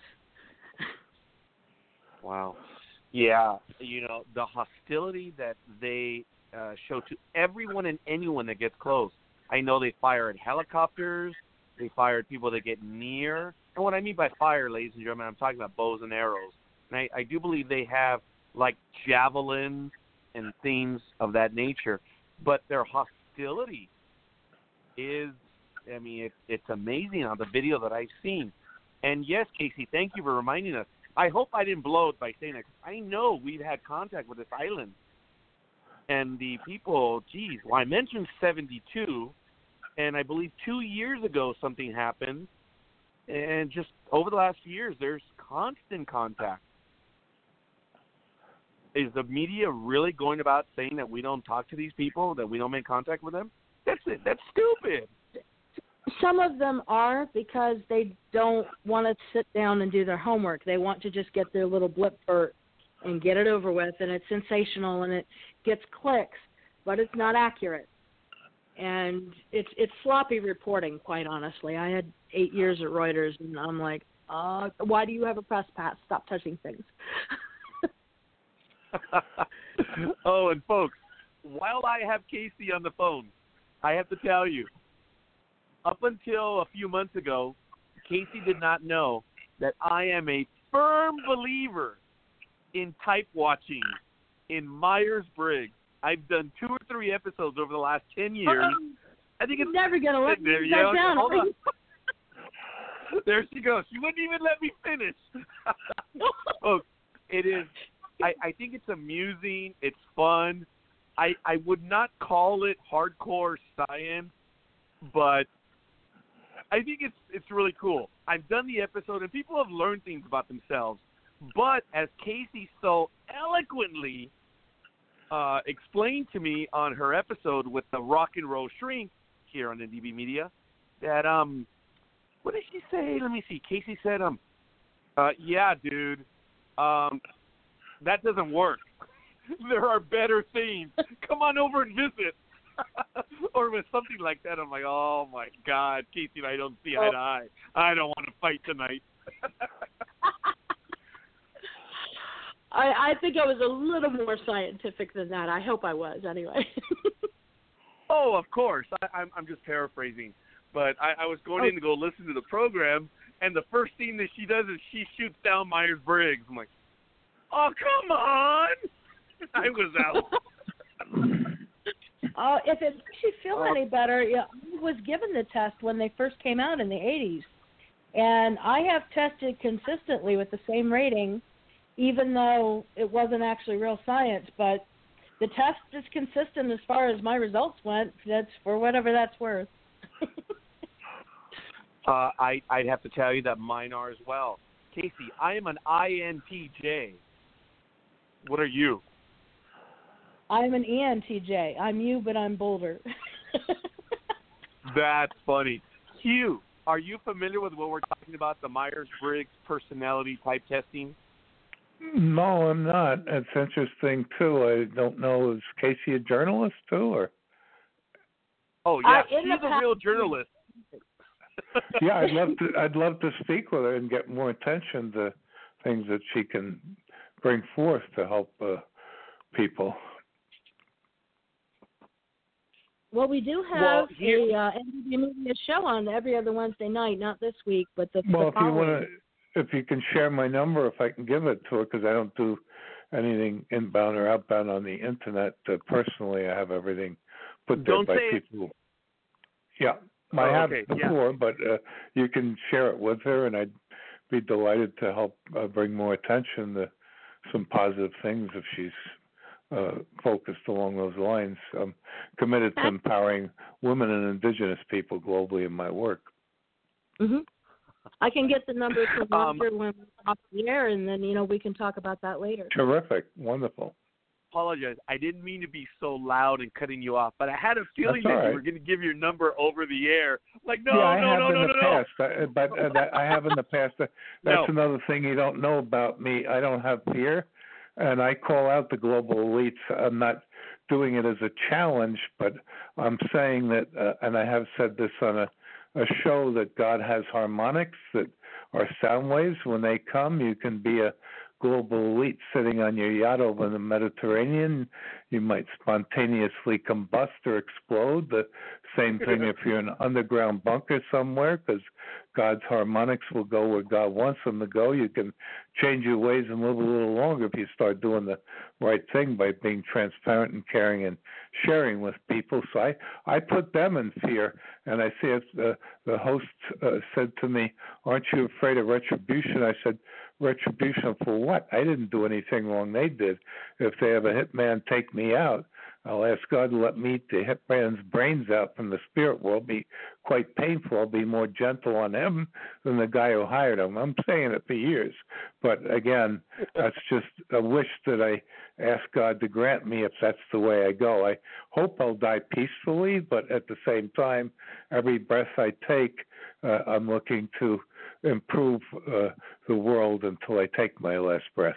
Wow. Yeah. The hostility that they show to everyone and anyone that gets close. I know they fired helicopters. They fired people that get near. And what I mean by fire, ladies and gentlemen, I'm talking about bows and arrows. And I do believe they have, like, javelins and things of that nature. But their hostility is, it's amazing on the video that I've seen. And yes, Casey, thank you for reminding us. I hope I didn't blow it by saying that. I know we've had contact with this island. And the people, I mentioned 72, and I believe 2 years ago something happened. And just over the last few years, there's constant contact. Is the media really going about saying that we don't talk to these people, that we don't make contact with them? That's it. That's stupid. Some of them are, because they don't want to sit down and do their homework. They want to just get their little blip and get it over with, and it's sensational and it gets clicks, but it's not accurate. And it's sloppy reporting, quite honestly. I had 8 years at Reuters, and I'm like, why do you have a press pass? Stop touching things. Oh, and folks, while I have Casey on the phone, I have to tell you, up until a few months ago, Casey did not know that I am a firm believer in type watching in Myers-Briggs. I've done 2 or 3 episodes over the last 10 years. I think it's never going to let me go down. Hold on. There she goes. She wouldn't even let me finish. Folks, it is. I think it's amusing. It's fun. I would not call it hardcore science, but I think it's really cool. I've done the episode, and people have learned things about themselves. But as Casey so eloquently explained to me on her episode with the Rock and Roll Shrink here on NDB Media, that what did she say? Let me see. Casey said, yeah, dude, that doesn't work. There are better things. Come on over and visit. Or with something like that, I'm like, oh my God, Casey and I don't see eye to eye. I don't want to fight tonight. I think I was a little more scientific than that. I hope I was, anyway. Oh, of course. I'm just paraphrasing. But I was going in to go listen to the program, and the first thing that she does is she shoots down Myers-Briggs. I'm like, oh, come on. I was out. If it makes you feel any better, I was given the test when they first came out in the 80s. And I have tested consistently with the same rating, even though it wasn't actually real science. But the test is consistent as far as my results went. That's for whatever that's worth. I'd have to tell you that mine are as well. Casey, I am an INTJ. What are you? I'm an ENTJ. I'm you, but I'm bolder. That's funny. Hugh, are you familiar with what we're talking about, the Myers-Briggs personality type testing? No, I'm not. It's interesting, too. I don't know. Is Casey a journalist, too? Or? Oh, yeah. She's a real journalist. Yeah, I'd love to speak with her and get more attention to things that she can bring forth to help people. Well, we do have a NDB Media show on every other Wednesday night, not this week, but the following. If you can share my number, if I can give it to her, because I don't do anything inbound or outbound on the internet personally. I have everything put there by people. Yeah, I have before, but you can share it with her, and I'd be delighted to help bring more attention to some positive things if she's focused along those lines. I'm committed to empowering women and indigenous people globally in my work. Mm-hmm. I can get the numbers from Roger when we're off the air, and then we can talk about that later. Terrific, wonderful. Apologize. I didn't mean to be so loud and cutting you off, but I had a feeling that you were going to give your number over the air. Like, no. I have in the past. That's another thing you don't know about me. I don't have fear, and I call out the global elites. I'm not doing it as a challenge, but I'm saying that, and I have said this on a show, that God has harmonics that are sound waves. When they come, you can be a global elite sitting on your yacht over the Mediterranean. You might spontaneously combust or explode. The same thing if you're in an underground bunker somewhere, because God's harmonics will go where God wants them to go. You can change your ways and live a little longer if you start doing the right thing by being transparent and caring and sharing with people. So I put them in fear. And I see the host said to me, "Aren't you afraid of retribution?" I said, "Retribution for what? I didn't do anything wrong. They did. If they have a hitman take me out, I'll ask God to let me eat the hitman's brains out from the spirit world. Be quite painful. I'll be more gentle on him than the guy who hired him." I'm saying it for years. But again, that's just a wish that I ask God to grant me if that's the way I go. I hope I'll die peacefully, but at the same time, every breath I take, I'm looking to improve the world until I take my last breath.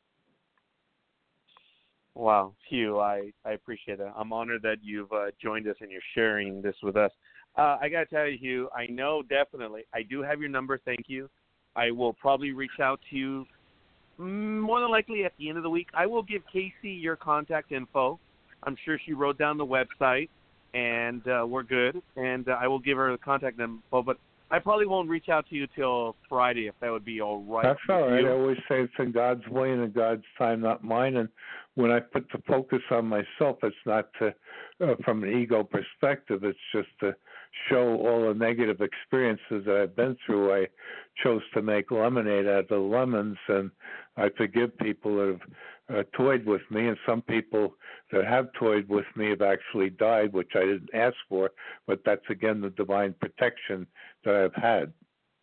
Wow, Hugh, I appreciate that. I'm honored that you've joined us and you're sharing this with us. I got to tell you, Hugh, I know definitely. I do have your number. Thank you. I will probably reach out to you more than likely at the end of the week. I will give Casey your contact info. I'm sure she wrote down the website, and we're good. And I will give her the contact info, but I probably won't reach out to you till Friday, if that would be all right. That's all right. You. I always say it's in God's way and in God's time, not mine. And when I put the focus on myself, it's not to, from an ego perspective. It's just to show all the negative experiences that I've been through. I chose to make lemonade out of the lemons, and I forgive people that have toyed with me, and some people that have toyed with me have actually died, which I didn't ask for, but that's, again, the divine protection that I've had.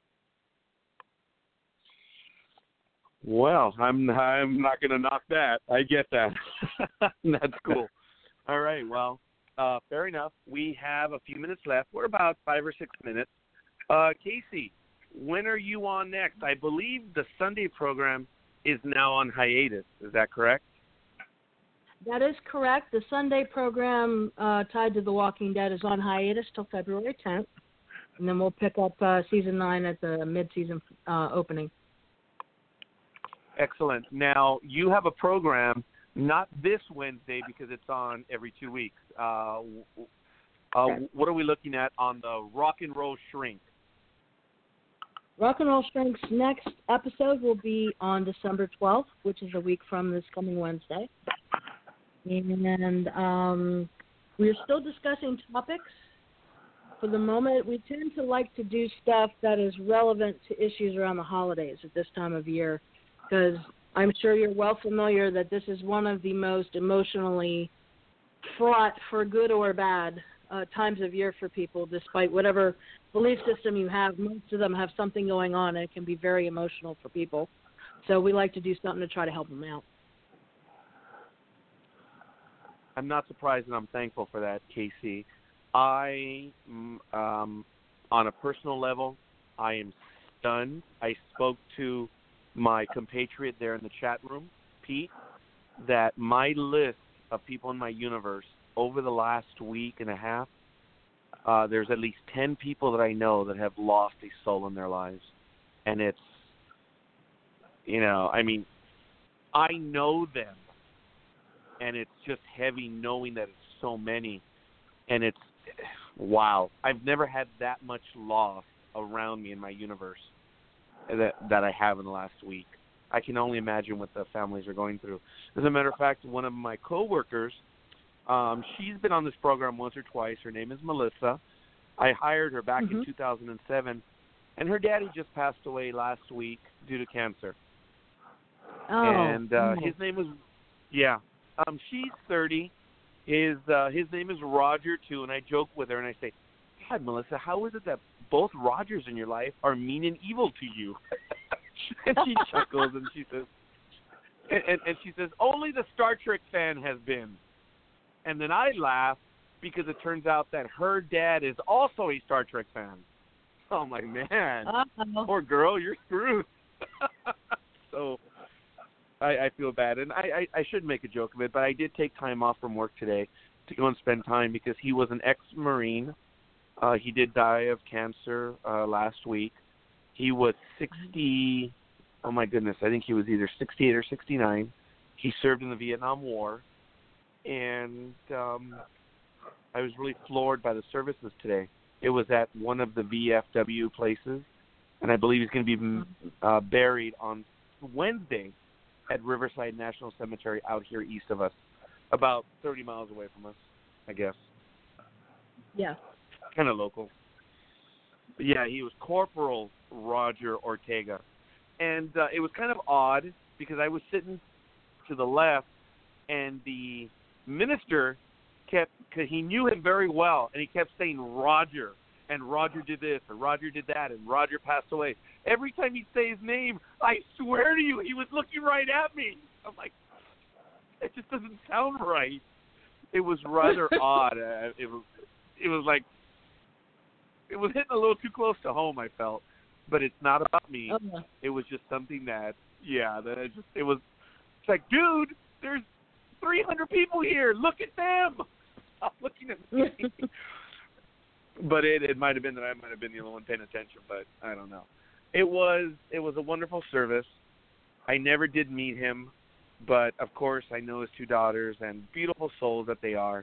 Well, I'm not going to knock that. I get that. That's cool. All right, well, fair enough. We have a few minutes left. We're about 5 or 6 minutes. Casey, when are you on next? I believe the Sunday program is now on hiatus. Is that correct? That is correct. The Sunday program tied to The Walking Dead is on hiatus till February 10th, and then we'll pick up Season 9 at the mid-season opening. Excellent. Now, you have a program, not this Wednesday because it's on every 2 weeks. What are we looking at on the Rock and Roll Shrink? Rock and Roll Shrink's next episode will be on December 12th, which is a week from this coming Wednesday. And we're still discussing topics. For the moment, we tend to like to do stuff that is relevant to issues around the holidays at this time of year, because I'm sure you're well familiar that this is one of the most emotionally fraught, for good or bad, times of year for people, despite whatever belief system you have. Most of them have something going on, and it can be very emotional for people. So we like to do something to try to help them out. I'm not surprised, and I'm thankful for that, Casey. I, on a personal level, I am stunned. I spoke to my compatriot there in the chat room, Pete, that my list of people in my universe over the last week and a half, there's at least 10 people that I know that have lost a soul in their lives. And it's, I mean, I know them, and it's just heavy knowing that it's so many. And it's, wow, I've never had that much loss around me in my universe that I have in the last week. I can only imagine what the families are going through. As a matter of fact, one of my coworkers, she's been on this program once or twice. Her name is Melissa. I hired her back in 2007, and her daddy just passed away last week due to cancer. Oh. And his name was, She's 30. His name is Roger too, and I joke with her and I say, God, Melissa, how is it that both Rogers in your life are mean and evil to you? And she chuckles and she says, and she says, only the Star Trek fan has been. And then I laugh because it turns out that her dad is also a Star Trek fan. So I'm like, man, poor girl, you're screwed. So I feel bad. And I should make a joke of it, but I did take time off from work today to go and spend time because he was an ex-Marine. He did die of cancer last week. He was 60, oh my goodness, I think he was either 68 or 69. He served in the Vietnam War. And I was really floored by the services today. It was at one of the VFW places, and I believe he's going to be buried on Wednesday at Riverside National Cemetery out here east of us, about 30 miles away from us, I guess. Yeah. Kind of local. But yeah, he was Corporal Roger Ortega. And it was kind of odd because I was sitting to the left, and the minister kept, because he knew him very well, and he kept saying Roger, and Roger did this, and Roger did that, and Roger passed away. Every time he'd say his name, I swear to you, he was looking right at me. I'm like, it just doesn't sound right. It was rather odd. It was like, it was hitting a little too close to home, I felt. But it's not about me. Uh-huh. It was just something that, it's like, dude, there's 300 people here. Look at them. Stop looking at me. But it might have been that I might have been the only one paying attention, but I don't know. It was a wonderful service. I never did meet him, but of course I know his two daughters and beautiful souls that they are.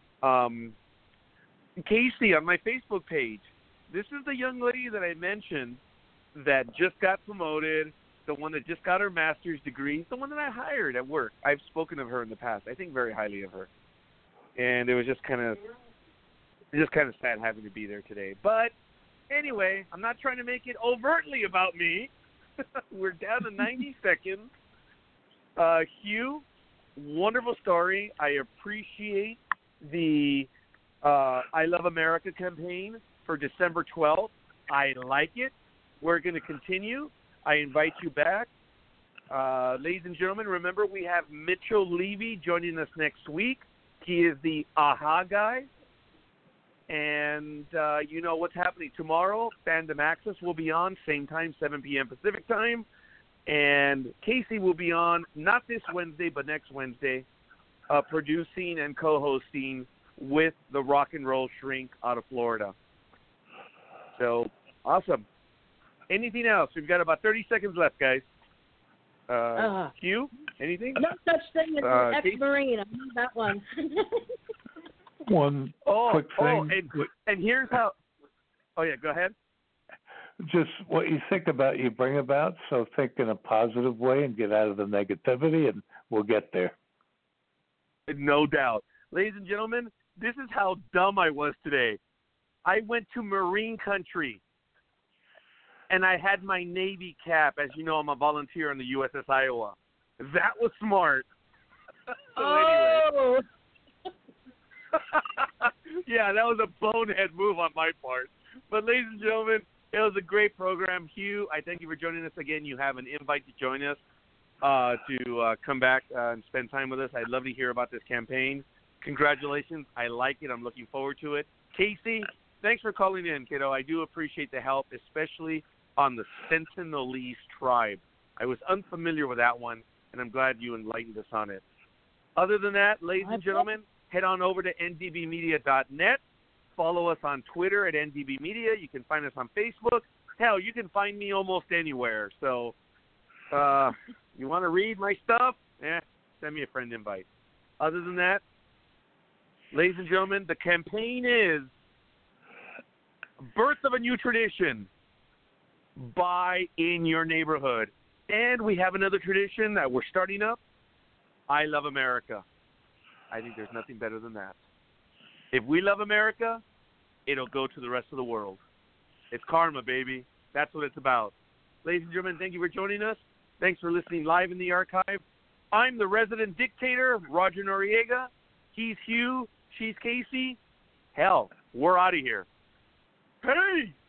Casey, on my Facebook page, this is the young lady that I mentioned that just got promoted, the one that just got her master's degree, the one that I hired at work. I've spoken of her in the past. I think very highly of her. And it was just kind of sad having to be there today. But anyway, I'm not trying to make it overtly about me. We're down to 90 seconds. Hugh, wonderful story. I appreciate the I Love America campaign for December 12th. I like it. We're going to continue. I invite you back. Ladies and gentlemen, remember we have Mitchell Levy joining us next week. He is the AHA guy. And you know what's happening tomorrow. Fandom Access will be on, same time, 7 p.m. Pacific time. And Casey will be on, not this Wednesday, but next Wednesday, producing and co-hosting with the Rock and Roll Shrink out of Florida. So, awesome. Anything else? We've got about 30 seconds left, guys. Hugh, anything? No such thing as an ex-Marine. I know that one. One quick thing. And here's how. Oh, yeah, go ahead. Just what you think about, you bring about. So think in a positive way and get out of the negativity, and we'll get there. No doubt. Ladies and gentlemen, this is how dumb I was today. I went to Marine country, and I had my Navy cap. As you know, I'm a volunteer on the USS Iowa. That was smart. Anyway. Yeah, that was a bonehead move on my part. But ladies and gentlemen, it was a great program. Hugh, I thank you for joining us again. You have an invite to join us to come back and spend time with us. I'd love to hear about this campaign. Congratulations. I like it. I'm looking forward to it. Casey, thanks for calling in, kiddo. I do appreciate the help, especially on the Sentinelese tribe. I was unfamiliar with that one, and I'm glad you enlightened us on it. Other than that, ladies and gentlemen, head on over to ndbmedia.net. Follow us on Twitter at ndbmedia. You can find us on Facebook. Hell, you can find me almost anywhere. So you want to read my stuff? Send me a friend invite. Other than that, ladies and gentlemen, the campaign is Birth of a New Tradition. Buy in your neighborhood. And we have another tradition that we're starting up. I Love America. I think there's nothing better than that. If we love America, it'll go to the rest of the world. It's karma, baby. That's what it's about. Ladies and gentlemen, thank you for joining us. Thanks for listening live in the archive. I'm the resident dictator, Roger Noriega. He's Hugh. She's Casey. Hell, we're out of here. Peace!